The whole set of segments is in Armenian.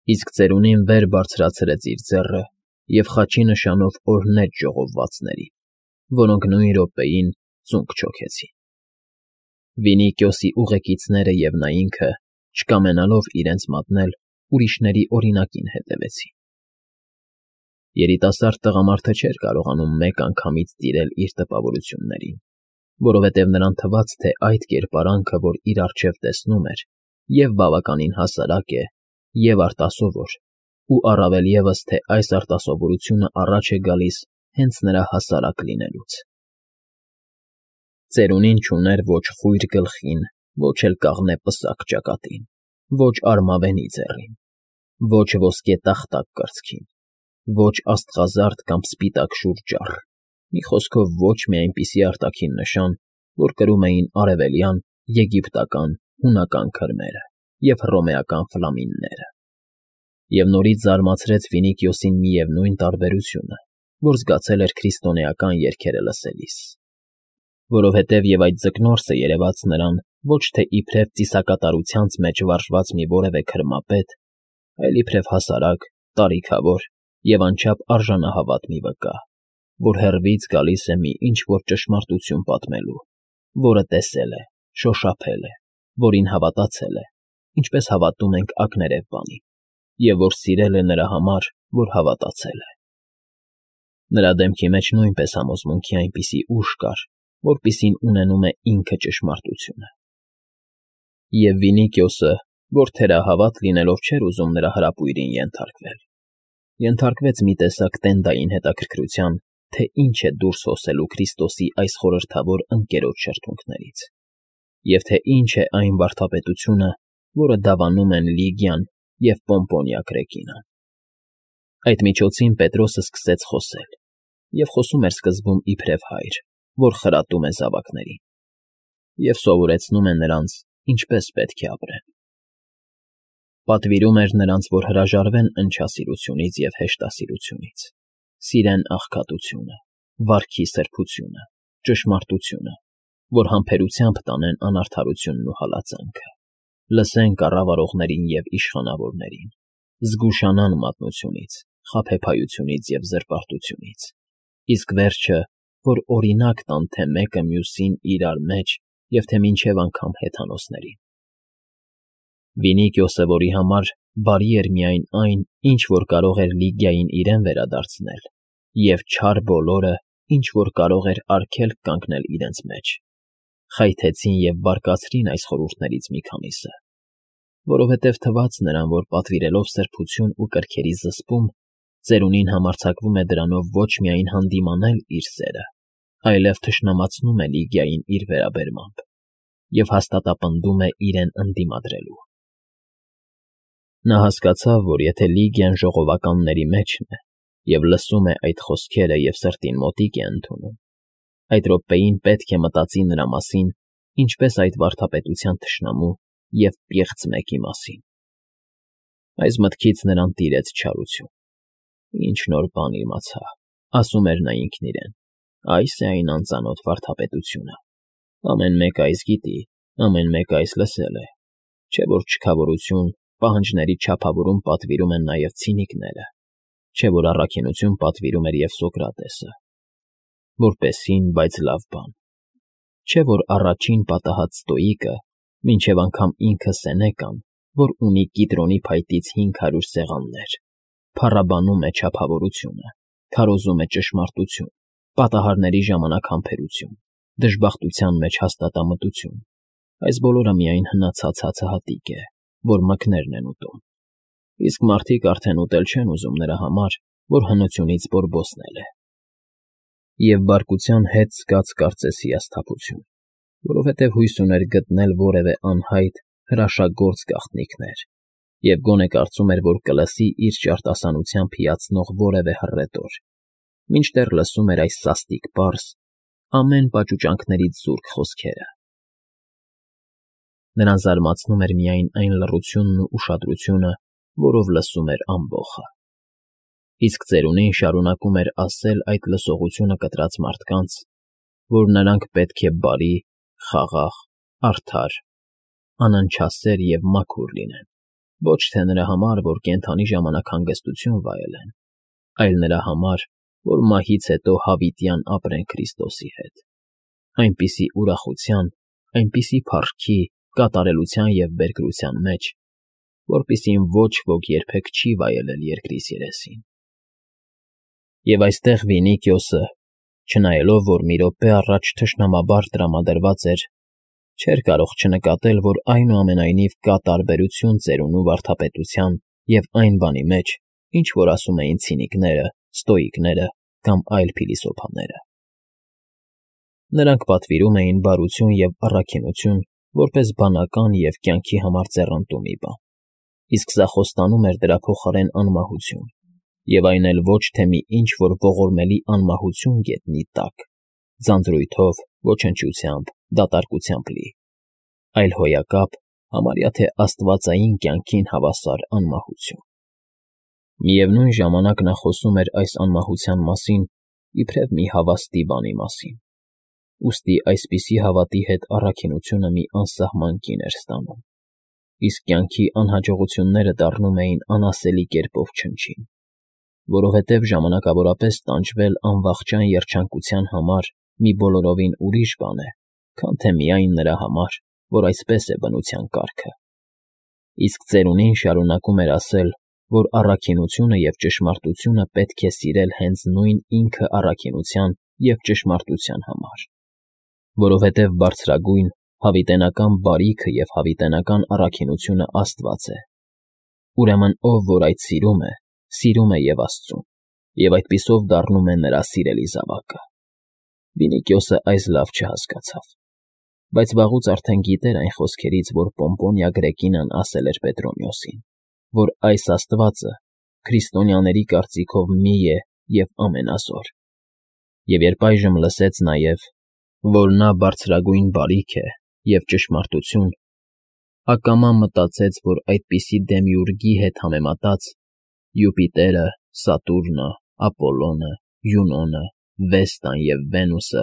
Իսկ ծերունին վեր բարձրացրեց իր ձեռը և խաչի նշանով օրհնեց ժողովվածներին, որոնք նույն րոպեին ծունկ չոքեցին։ Վինիկիոսի ուղեկիցները և նա ինքը, չկամենալով իրենց մատնել, ուրիշների օրինակին հետևեցին։ Երիտասարդ տղամարդը չէր կարողանում մեկ անգամից տիրել իր տպավորություններին, որովհետև նրան թվաց, թե այդ կերպարանքը, որ իր առջև տեսնում էր, և բավականին հասարակ է, և արտասովոր, ու առավել ևս, թե այս արտասովորությունը առաջ է գալիս հենց նրա հասարակ լինելուց։ Ծերունին չուներ ոչ խույր գլխին, ոչ էլ կաղնե պսակ ճակատին, ոչ արմավենի ձեռին, ոչ ոսկե տախտակ կրծքին, ոչ աստղազարդ կամ սպիտակ շուրջ ճառ, մի խոսքով ոչ մի այնպիսի արտաքին նշան, որ կրում էին արևելյան, եգիպտական, հունական քրմերը և հռոմեական ֆլամինգները։ Եվ նորից զարմացրեց Վինիկիոսին միևնույն տարբերությունը, որ զգացել էր քրիստոնեական երգերը լսելիս, որովհետև և այդ ձկնորսը երևաց նրան ոչ թե իբրև ծիսակատարությանց մեջ վարժված մի որևէ քրմապետ, այլ իբրև հասարակ, տարիքավոր և անչափ արժանահավատ մի վկա, որ հեռվից գալիս է մի ինչ֊որ ճշմարտություն պատմելու, որը տեսել է, շոշափել է, որին հավատացել է, ինչպես հավատում ենք ակներև բանին, և որ սիրել է նրա համար, որ հավատացել է։ Նրա դեմքի մեջ նույնպես համոզմունքի այնպիսի ուժ կար, որպիսին ունենում է ինքը ճշմարտությունը։ Եվ Վինիկիոսը, որ թերահավատ լինելով չէր ուզում նրա հրապույրին ենթարկվել, ենթարկվեց մի տեսակ տենդային հետաքրքրության, թե ինչ է դուրս հոսելու Քրիստոսի այս խորհրդավոր ընկերոջ շրթունքներից, և թե ինչ է այն վարդապետությունը, որը դավանում են Լիգիան և Պոմպոնիա Կրեկինան։ Այդ միջոցին Պետրոսը սկսեց խոսել, և խոսում էր սկզբում իբրև հայր, որ խրատում է զավակներին, և սովորեցնում է նրանց, ինչպես պետք է ապրեն։ Պատվիրում էր նրանց, որ հրաժարվեն ընչասիրությունից և հեշտասիրությունից, սիրեն աղքատությունը, վարքի սրբությունը, ճշմարտությունը, որ համբերությամբ տանեն անարդարությունն ու հալածանքը, լսեն կառավարողներին և իշխանավորներին, զգուշանան մատնությունից, խաբեբայությունից և զրպարտությունից, իսկ վերջը, որ օրինակ տան թե մեկը մյուսին իրար մեջ և թե մինչև անգամ հեթանոսներին։ Վինիկիոսը, որի համար բարի էր միայն այն, ինչ որ կարող էր Լիգիային իրեն վերադարձնել, և չար բոլորը, ինչ որ կարող էր արգելք կանգնել իրենց մեջ, խայթեցին և բարկացրին այս խորհուրդներից մի քանիսը, որովհետև թվաց նրան, որ պատվիրելով սրբություն ու կրքերի զսպում, ծերունին համարձակվում է դրանով ոչ միայն հանդիմանել իր սերը, այլև թշնամացնում է Լիգիային իր վերաբերմամբ և հաստատապնդում է իրեն ընդդիմադրելու։ Նա հասկացավ, որ եթե Լիգիան ժողովականների մեջն է և լսում է այդ խոսքերը և սրտին մոտիկ է ընդունում, այդ րոպեին պետք է մտածի նրա մասին, ինչպես այդ վարդապետության թշնամու և պիղծ մեկի մասին։ Այս մտքից նրան տիրեց չարություն։ Ինչ նոր բան իմացա, ասում էր նա ինքն իրեն, այս է այն անծանոթ վարդապետությունը։ Ամեն մեկ այս գիտի, ամեն մեկ այս լսել է, չէ՞ որ չքավորություն, պահանջների չափավորում պատվիրում են նաև ցինիկները, չէ՞ որ առաքինություն պատվիրում էր և Սոկրատեսը, որպեսին, բայց լավ բան, չէ՞ որ առաջին պատահած Ստոիկը, մինչև անգամ ինքը Սենեկան, որ ունի Կիտրոնի փայտից 500 սեղաններ, փառաբանում է չափավորությունը, քարոզում է ճշմարտություն, պատահարների ժամանակ համբերություն, դժբախտության մեջ հաստատամտություն, այս բոլորը միայն հնացած հացահատիկ է, որ մկներն են ուտում, իսկ մարդիկ արդեն ուտել չեն ուզում նրա համար, որ հնությունից բորբոսնել է։ Եվ բարկության հետ զգաց կարծես հիասթափություն, որովհետև հույս ուներ գտնել որևէ անհայտ հրաշագործ գաղտնիքներ և գոնե կարծում էր, որ կլսի իր ճարտասանությամբ հիացնող որևէ հռետոր, մինչդեռ լսում էր այս սաստիկ պարզ, ամեն պաճուճանքներից զուրկ խոսքերը։ Նրան զարմացնում էր միայն այն լռությունն ու ուշադրությունը, որով լսում էր ամբոխը։ Իսկ ծերունին շարունակում էր ասել այդ լսողությունը կտրած մարդկանց, որ նրանք պետք է բարի, խաղաղ, արդար, անընչասեր և մաքուր լինեն, ոչ թե նրա համար, որ կենդանի ժամանակ հանգստություն վայելեն, այլ նրա համար, որ մահից հետո հավիտյան ապրեն Քրիստոսի հետ, այնպիսի ուրախության, այնպիսի փառքի, կատարելության և բերկրության մեջ, որպիսին ոչ ոք երբեք չի վայելել երկրիս երեսին։ Եվ այստեղ Վինիկիոսը, չնայելով, որ մի րոպե առաջ թշնամաբար տրամադրված էր, չէր կարող չնկատել, որ այնուամենայնիվ կա տարբերություն ծերունու վարդապետության և այն բանի մեջ, ինչ որ ասում էին ցինիկները, ստոիկները կամ այլ փիլիսոփաները։ Նրանք պատվիրում էին բարություն և առաքինություն որպես բանական և կյանքի համար ձեռնտու մի բան, իսկ սա խոստանում էր դրա փոխարեն անմահություն, և այն էլ ոչ թե մի ինչ-որ ողորմելի անմահություն գետնի տակ, ձանձրույթով, ոչնչությամբ, դատարկությամբ լի, այլ հոյակապ, համարյա թե աստվածային կյանքին հավասար անմահություն։ Միևնույն ժամանակ նա խոսում էր այս անմահության մասին իբրև մի հավաստի բանի մասին, ուստի այսպիսի հավատի հետ առաքինությունը մի անսահման կին էր ստանում, իսկ կյանքի անհաջողությունները դառնում էին անասելի կերպով չնչին, որովհետև ժամանակավորապես տանջվել անվախճան երջանկության համար մի բոլորովին ուրիշ բան է, քան թե միայն նրա համար, որ այսպես է բնության կարգը։ Իսկ ծերունին շարունակում էր ասել, որ առաքինությունը և ճշմարտությունը պետք է սիրել հենց նույն ինքը առաքինության և ճշմարտության համար, որովհետև բարձրագույն, հավիտենական բարիքը և հավիտենական առաքինությունը Աստված է։ Ուրեմն ով որ այդ սիրում է և Աստծուն, և այդպիսով դառնում է նրա սիրելի զավակը։ Վինիկիոսը այս լավ չհասկացավ, բայց վաղուց արդեն գիտեր այն խոսքերից, որ Պոմպոնիա Գրեկինան ասել էր Պետրոնիոսին, որ այս Աստվածը քրիստոնյաների կարծիքով մի է և ամենազոր։ Եվ երբ այժմ լսեց նաև, որ նա բարձրագույն բարիք է և ճշմարտություն, ակամա մտածեց, որ այդպիսի դեմիուրգի հետ համեմատած Յուպիտերը, Սատուրնը, Ապոլոնը, Յունոնը, Վեստան և Վենուսը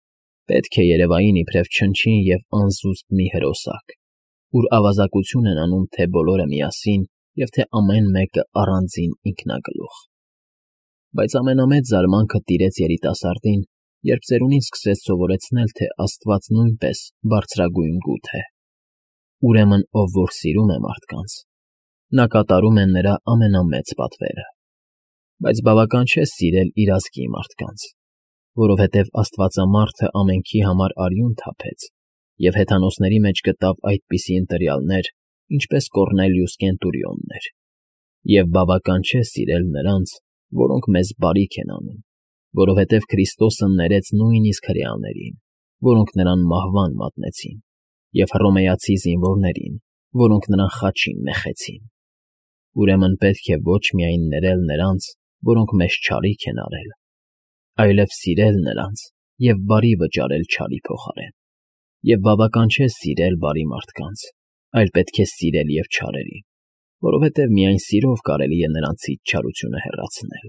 պետք է երևային իբրև չնչին և անզուսպ մի հրոսակ, ուր ավազակություն են անում թե բոլորը միասին և թե ամեն մեկը առանձին ինքնագլուխ։ Բայց ամենամեծ զարմանքը տիրեց երիտասարդին, երբ ծերունին սկսեց սովորեցնել, թե Աստված նույնպես բարձրագույն գութ է։ Ուրեմն ով որ սիրում է մարդկանց, նա կատարում է նրա ամենամեծ պատվերը։ Բայց բավական չէ սիրել իր ազգի մարդկանց, որովհետև աստվածամարդը ամենքի համար արյուն թափեց և հեթանոսների մեջ գտավ այդպիսի ընտրյալներ, ինչպես Կոռնելիուս Կենտուրիոնն էր, և բավական չէ սիրել նրանց, որոնք մեզ բարիք են անում, որովհետև Քրիստոսը ներեց նույնիսկ հրեաներին, որոնք նրան մահվան մատնեցին, և հռոմեացի զինվորներին, որոնք նրան խաչին մեխեցին։ Ուրեմն պետք է ոչ միայն ներել նրանց, որոնք մեզ չարիք են արել, այլև սիրել նրանց և բարի վճարել չարի փոխարեն։ Եվ բավական չէ սիրել բարի մարդկանց, այլ պետք է սիրել և չարերին, որովհետև միայն սիրով կարելի է նրանցից չարությունը հեռացնել։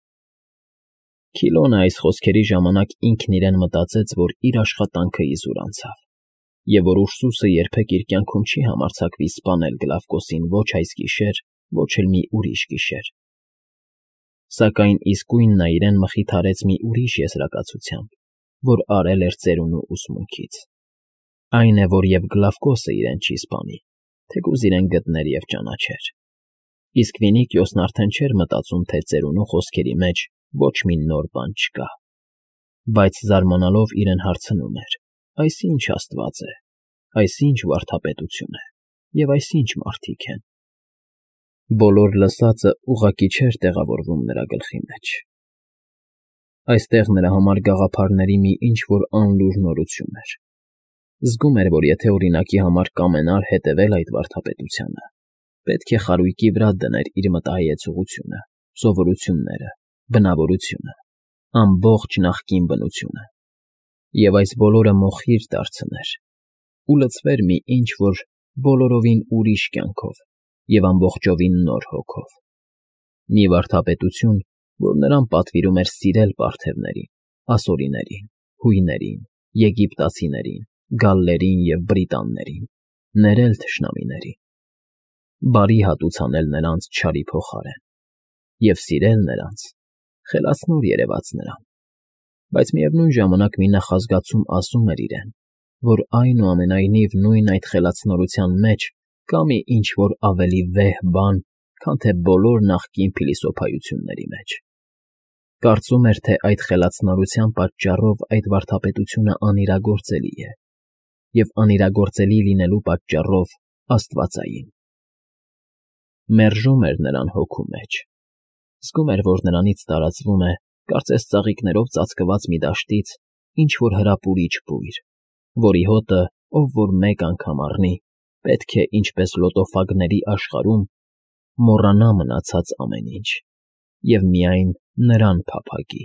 Քիլոնը այս խոսքերի ժամանակ ինքն իրեն մտածեց, որ իր աշխատանքը իզուր անցավ, և որ Ուրսուսը երբեք իր կյանքում չի համարձակվի սպանել Գլավկոսին ոչ այս գիշեր, ոչ էլ մի ուրիշ գիշեր։ Սակայն իսկույն նա իրեն մխիթարեց մի ուրիշ եզրակացությամբ, որ արել էր ծերունու ուսմունքից։ Այն է, որ և Գլավկոսը իրեն չի սպանի, թեկուզ իրեն գտներ և ճանաչեր։ Իսկ Վինիկիոսն արդեն չէր մտածում, թե ծերունու խոսքերի մեջ ոչ մի նոր բան չկա, բայց զարմանալով իրեն հարցնում էր. այս ի՞նչ Աստված է, այս ի՞նչ վարդապետություն է, և այս ի՞նչ մարդիկ են։ Բոլոր լսածը ուղղակի չէր տեղավորվում նրա գլխի մեջ։ Այստեղ նրա համար գաղափարների մի ինչ-որ անլուռ նորություն էր։ Զգում էր, որ եթե օրինակի համար կամենար հետևել այդ վարդապետությանը, պետք է խարույկի վրա դներ իր մտահայեցողությունը, սովորությունները, բնավորությունը, ամբողջ նախկին բնությունը, և այս բոլորը մոխիր դարձներ ու լցվեր մի ինչ-որ բոլորովին ուրիշ կյանքով և ամբողջովին նոր հոգով։ Մի վարդապետություն, որ նրան պատվիրում էր սիրել պարթևներին, ասորիներին, հույներին, եգիպտացիներին, գալլերին և բրիտաններին, ներել թշնամիներին։ բարի հատուցանել նրանց չարի փոխարեն, և սիրել նրանց, խելացնոր երևաց նրան, բայց միևնույն ժամանակ մի նախազգացում ասում էր իրեն, որ այնուամենայնիվ նույն այդ խելացնորության մեջ կա մի ինչ֊որ ավելի վեհ բան, քան թե բոլոր նախկին փիլիսոփայությունների մեջ. կարծում էր, թե այդ խելացնորության պատճառով այդ վարդապետությունը անիրագործելի է, և անիրագործելի լինելու պատճառով աստվածային։ Մերժում էր նրան հոգու մեջ, զգում էր, որ նրանից տարածվում է, կարծես ծաղիկներով ծածկված մի դաշտից, ինչ֊որ հրապուրիչ բույր, որի հոտը, ով որ մեկ անգամ առնի, պետք է, ինչպես լոտոֆագների աշխարհում, մոռանա մնացած ամեն ինչ, և միայն նրան փափագի։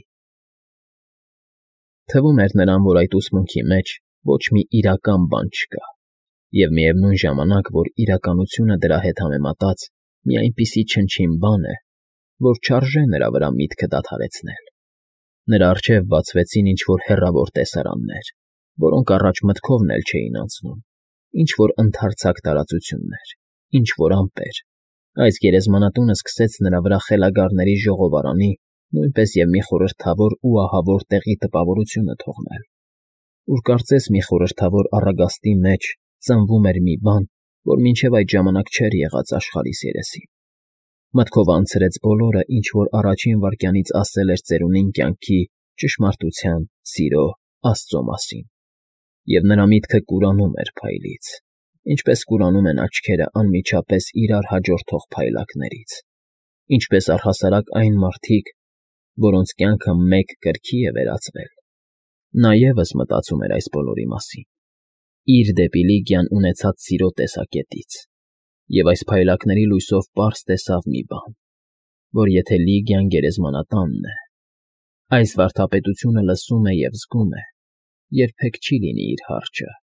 Թվում էր նրան, որ այդ ուսմունքի մեջ ոչ մի իրական բան չկա, և միևնույն ժամանակ, որ իրականությունը դրա հետ համեմատած մի այնպիսի չնչին բան է, որ չարժե նրա վրա միտքը դադարեցնել։ Նրա առջև բացվեցին ինչ֊որ հեռավոր տեսարաններ, որոնք առաջ մտքովն էլ չէին անցնում, ինչ֊որ ընդարձակ տարածություններ, ինչ֊որ ամպեր։ Այս գերեզմանատունը սկսեց նրա վրա խելագարների ժողովարանի, նույնպես և մի խորհրդավոր ու ահավոր տեղի տպավորությունը թողնել, ուր կարծես մի խորհրդավոր առագաստի մեջ ծնվում էր մի բան, որ մինչև այդ ժամանակ չէր եղած աշխարհիս երեսին։ Մտքով անցրեց բոլորը, ինչ որ առաջին վայրկյանից ասել էր ծերունին կյանքի, ճշմարտության, սիրո, Աստծո մասին, և նրա միտքը կուրանում էր փայլից, ինչպես կուրանում են աչքերը անմիջապես իրար հաջորդող փայլակներից, ինչպես առհասարակ այն մարդիկ, որոնց կյանքը մեկ կրքի է վերածվել։ Նա ևս մտածում էր այս բոլորի մասին, իր դեպի Լիգիան ունեցած սիրո տեսակետից, և այս փայլակների լույսով պարզ տեսավ մի բան, որ եթե Լիգիան գերեզմանատանն է, այս վարդապետությունը լսում է և զգում է, երբեք չի լինի իր հարճը,